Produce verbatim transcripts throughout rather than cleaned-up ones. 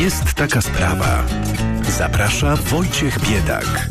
Jest taka sprawa. Zaprasza Wojciech Biedak.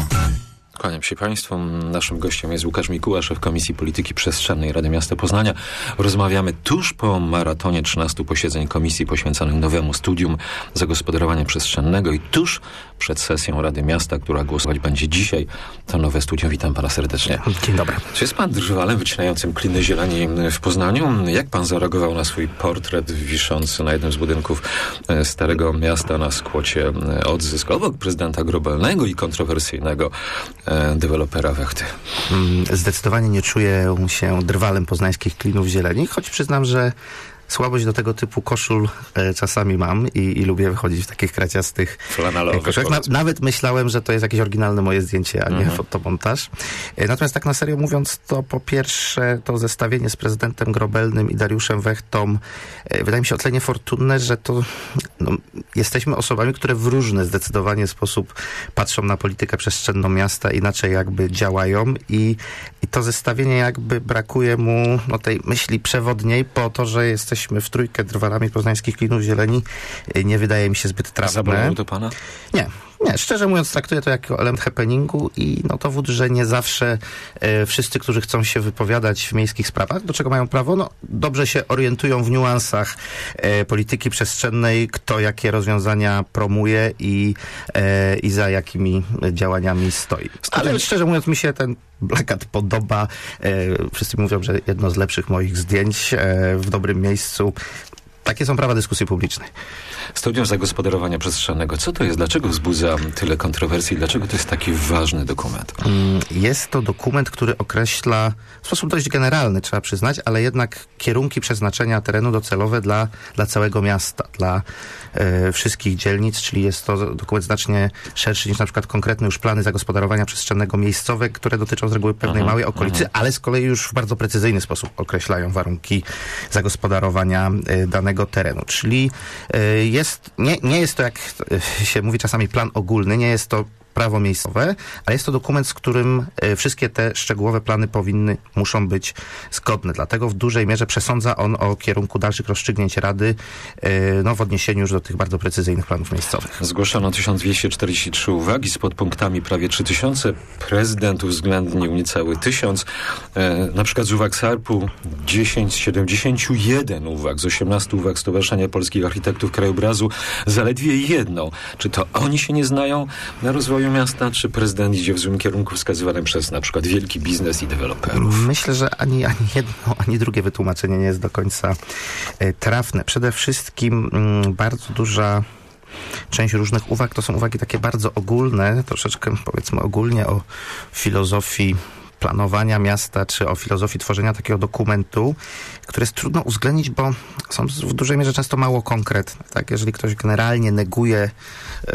Kłaniam się Państwu. Naszym gościem jest Łukasz Mikuła, szef Komisji Polityki Przestrzennej Rady Miasta Poznania. Rozmawiamy tuż po maratonie trzynastu posiedzeń komisji poświęconych nowemu studium zagospodarowania przestrzennego i tuż przed sesją Rady Miasta, która głosować będzie dzisiaj. To nowe studium. Witam Pana serdecznie. Dzień dobry. Czy jest Pan drwalem wycinającym kliny zieleni w Poznaniu? Jak Pan zareagował na swój portret wiszący na jednym z budynków Starego Miasta na skłocie Odzysk obok prezydenta Grobelnego i kontrowersyjnego dewelopera Wechty? Zdecydowanie nie czuję się drwalem poznańskich klinów zieleni, choć przyznam, że słabość do tego typu koszul e, czasami mam i, i lubię wychodzić w takich kraciastych koszulach. Na, nawet myślałem, że to jest jakieś oryginalne moje zdjęcie, a nie mhm. fotomontaż. E, natomiast tak na serio mówiąc, to po pierwsze to zestawienie z prezydentem Grobelnym i Dariuszem Wechtą e, wydaje mi się o tyle niefortunne, że to no, jesteśmy osobami, które w różny zdecydowanie sposób patrzą na politykę przestrzenną miasta, inaczej jakby działają i, i to zestawienie jakby brakuje mu no, tej myśli przewodniej po to, że jesteśmy w trójkę drwalami poznańskich klinów zieleni, nie wydaje mi się zbyt trafne. Zabolało to Pana? Nie. Nie, szczerze mówiąc traktuję to jako element happeningu i no dowód, że nie zawsze e, wszyscy, którzy chcą się wypowiadać w miejskich sprawach, do czego mają prawo, no dobrze się orientują w niuansach e, polityki przestrzennej, kto jakie rozwiązania promuje i, e, i za jakimi działaniami stoi. Ale szczerze mówiąc mi się ten plakat podoba. E, wszyscy mówią, że jedno z lepszych moich zdjęć e, w dobrym miejscu. Takie są prawa dyskusji publicznej. Studium zagospodarowania przestrzennego. Co to jest? Dlaczego wzbudza tyle kontrowersji? Dlaczego to jest taki ważny dokument? Jest to dokument, który określa w sposób dość generalny, trzeba przyznać, ale jednak kierunki przeznaczenia terenu docelowe dla, dla całego miasta, dla e, wszystkich dzielnic, czyli jest to dokument znacznie szerszy niż na przykład konkretne już plany zagospodarowania przestrzennego miejscowe, które dotyczą z reguły pewnej aha, małej okolicy, aha. ale z kolei już w bardzo precyzyjny sposób określają warunki zagospodarowania e, danego terenu. Czyli e, jest, nie, nie jest to, jak się mówi czasami, plan ogólny, nie jest to prawo miejscowe, ale jest to dokument, z którym e, wszystkie te szczegółowe plany powinny, muszą być zgodne. Dlatego w dużej mierze przesądza on o kierunku dalszych rozstrzygnięć Rady e, no, w odniesieniu już do tych bardzo precyzyjnych planów miejscowych. Zgłoszono tysiąc dwieście czterdzieści trzy uwagi, z podpunktami prawie trzy tysiące. Prezydent uwzględnił niecały tysiąc. E, na przykład z uwag SARP-u dziesięć z siedemdziesięciu jeden uwag, z osiemnastu uwag Stowarzyszenia Polskich Architektów Krajobrazu zaledwie jedną. Czy to oni się nie znają na rozwoju miasta, czy prezydent idzie w złym kierunku wskazywanym przez na przykład wielki biznes i deweloperów? Myślę, że ani, ani jedno, ani drugie wytłumaczenie nie jest do końca e, trafne. Przede wszystkim m, bardzo duża część różnych uwag to są uwagi takie bardzo ogólne, troszeczkę powiedzmy ogólnie o filozofii planowania miasta, czy o filozofii tworzenia takiego dokumentu, który jest trudno uwzględnić, bo są w dużej mierze często mało konkretne. Tak? Jeżeli ktoś generalnie neguje y,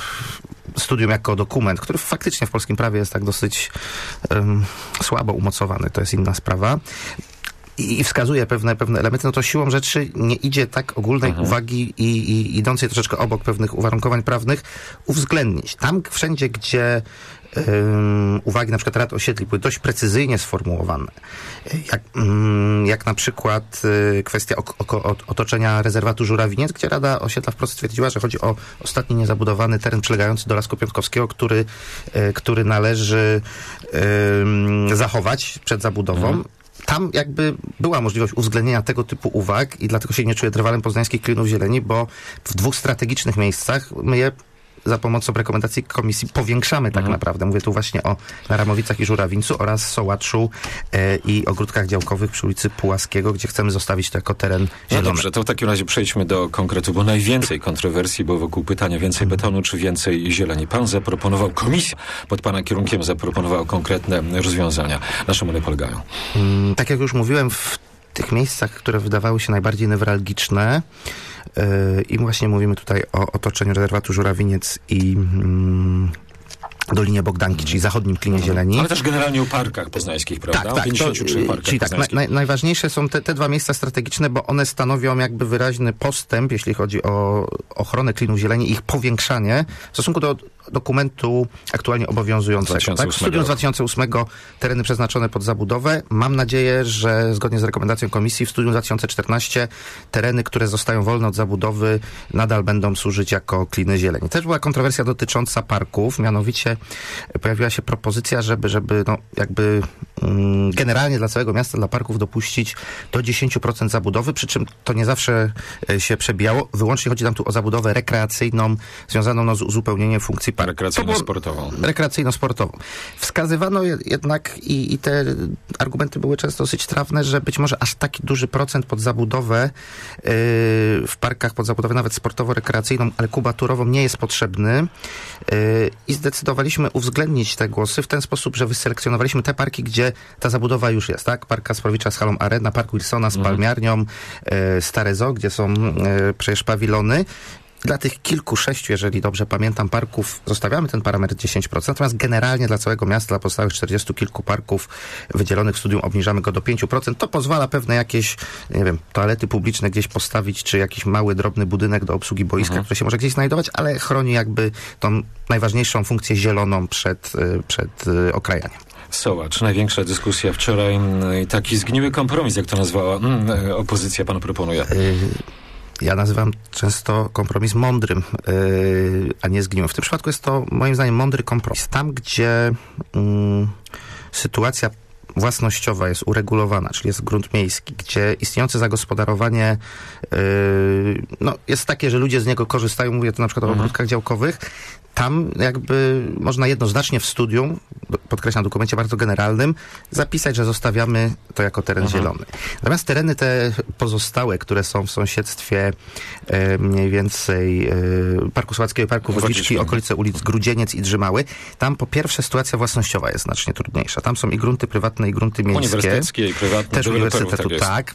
studium jako dokument, który faktycznie w polskim prawie jest tak dosyć y, słabo umocowany, to jest inna sprawa, i wskazuje pewne, pewne elementy, no to siłą rzeczy nie idzie tak ogólnej mhm. uwagi i, i idącej troszeczkę obok pewnych uwarunkowań prawnych uwzględnić. Tam wszędzie, gdzie Um, uwagi na przykład Rad Osiedli były dość precyzyjnie sformułowane. Jak, um, jak na przykład y, kwestia o, o, otoczenia rezerwatu Żurawiniec, gdzie Rada Osiedla wprost stwierdziła, że chodzi o ostatni niezabudowany teren przylegający do Lasku Piątkowskiego, który, y, który należy y, zachować przed zabudową. Mhm. Tam jakby była możliwość uwzględnienia tego typu uwag i dlatego się nie czuję drwalem poznańskich klinów zieleni, bo w dwóch strategicznych miejscach my je za pomocą rekomendacji komisji powiększamy tak mhm. naprawdę. Mówię tu właśnie o Naramowicach i Żurawińcu oraz Sołaczu e, i ogródkach działkowych przy ulicy Pułaskiego, gdzie chcemy zostawić to jako teren zielony. No dobrze, to w takim razie przejdźmy do konkretu, bo najwięcej kontrowersji było wokół pytania więcej mhm. betonu czy więcej zieleni. Pan zaproponował, komisja pod pana kierunkiem zaproponowała konkretne rozwiązania. Na czym one polegają? Hmm, tak jak już mówiłem, w tych miejscach, które wydawały się najbardziej newralgiczne, i właśnie mówimy tutaj o otoczeniu rezerwatu Żurawiniec i, Dolinie Bogdanki, czyli zachodnim klinie zieleni. Ale też generalnie o parkach poznańskich, prawda? Tak, tak. pięćdziesięciu trzech parkach czyli tak, naj, najważniejsze są te, te dwa miejsca strategiczne, bo one stanowią jakby wyraźny postęp, jeśli chodzi o ochronę klinów zieleni i ich powiększanie w stosunku do dokumentu aktualnie obowiązującego. Tak? W studium z dwa tysiące ósmego tereny przeznaczone pod zabudowę. Mam nadzieję, że zgodnie z rekomendacją komisji w studium dwa tysiące czternastego tereny, które zostają wolne od zabudowy, nadal będą służyć jako kliny zieleni. Też była kontrowersja dotycząca parków, mianowicie pojawiła się propozycja, żeby, żeby no, jakby mm, generalnie dla całego miasta, dla parków dopuścić do dziesięć procent zabudowy, przy czym to nie zawsze się przebijało. Wyłącznie chodzi tam tu o zabudowę rekreacyjną, związaną no, z uzupełnieniem funkcji parku. Rekreacyjno-sportową. Rekreacyjno-sportową. Wskazywano jednak i, i te argumenty były często dosyć trafne, że być może aż taki duży procent pod zabudowę yy, w parkach pod zabudowę nawet sportowo-rekreacyjną, ale kubaturową nie jest potrzebny yy, i zdecydowaliśmy uwzględnić te głosy w ten sposób, że wyselekcjonowaliśmy te parki, gdzie ta zabudowa już jest, tak? Park Kasprowicza z halą Arena, Park Wilsona z mhm. palmiarnią, yy, Stare Zoo, gdzie są yy, przecież pawilony. Dla tych kilku, sześciu, jeżeli dobrze pamiętam, parków zostawiamy ten parametr dziesięć procent, natomiast generalnie dla całego miasta, dla pozostałych czterdziestu kilku parków wydzielonych w studium obniżamy go do pięć procent. To pozwala pewne jakieś, nie wiem, toalety publiczne gdzieś postawić, czy jakiś mały, drobny budynek do obsługi boiska, mhm. które się może gdzieś znajdować, ale chroni jakby tą najważniejszą funkcję zieloną przed, przed okrajaniem. Sołacz, największa dyskusja wczoraj i taki zgniły kompromis, jak to nazwała opozycja, pan proponuje. Y- Ja nazywam często kompromis mądrym, yy, a nie zgniłym. W tym przypadku jest to moim zdaniem mądry kompromis. Tam, gdzie yy, sytuacja własnościowa jest uregulowana, czyli jest grunt miejski, gdzie istniejące zagospodarowanie yy, no, jest takie, że ludzie z niego korzystają, mówię tu na przykład o ogródkach działkowych, tam jakby można jednoznacznie w studium, podkreślam, dokumencie bardzo generalnym, zapisać, że zostawiamy to jako teren mhm. zielony. Natomiast tereny te pozostałe, które są w sąsiedztwie e, mniej więcej e, Parku Sołackiego, Parku Wodziczki, okolice ulic Grudzieniec i Drzymały, tam po pierwsze sytuacja własnościowa jest znacznie trudniejsza. Tam są i grunty prywatne, i grunty miejskie. Uniwersyteckie i prywatne. Też uniwersytetu, tak. tak.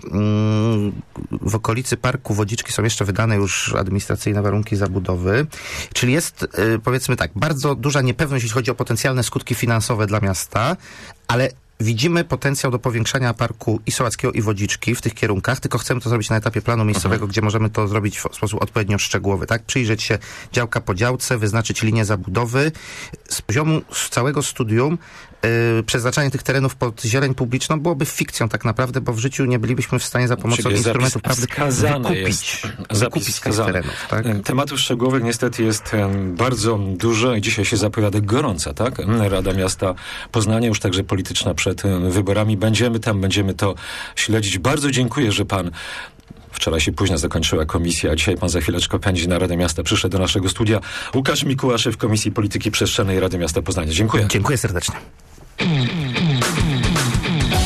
W okolicy Parku Wodziczki są jeszcze wydane już administracyjne warunki zabudowy. Czyli jest, powiedzmy tak, bardzo duża niepewność, jeśli chodzi o potencjalne skutki finansowe dla miasta, ale widzimy potencjał do powiększania parku i Sołackiego, i Wodziczki w tych kierunkach, tylko chcemy to zrobić na etapie planu miejscowego, mhm. gdzie możemy to zrobić w sposób odpowiednio szczegółowy, tak? Przyjrzeć się działka po działce, wyznaczyć linię zabudowy. Z poziomu z całego studium yy, przeznaczanie tych terenów pod zieleń publiczną byłoby fikcją tak naprawdę, bo w życiu nie bylibyśmy w stanie za pomocą Czyli instrumentów prawdy wykupić, wykupić tych terenów. Tak? Tematów szczegółowych niestety jest bardzo dużo i dzisiaj się zapowiada gorąca, tak? Rada Miasta Poznania, już także polityczna przed wyborami. Będziemy tam, będziemy to śledzić. Bardzo dziękuję, że pan wczoraj się późno zakończyła komisja, a dzisiaj pan za chwileczkę pędzi na Radę Miasta. Przyszedł do naszego studia Łukasz Mikułaszew, Komisji Polityki Przestrzennej Rady Miasta Poznania. Dziękuję. Dziękuję serdecznie.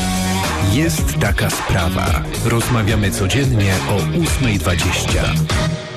Jest taka sprawa. Rozmawiamy codziennie o ósma dwadzieścia.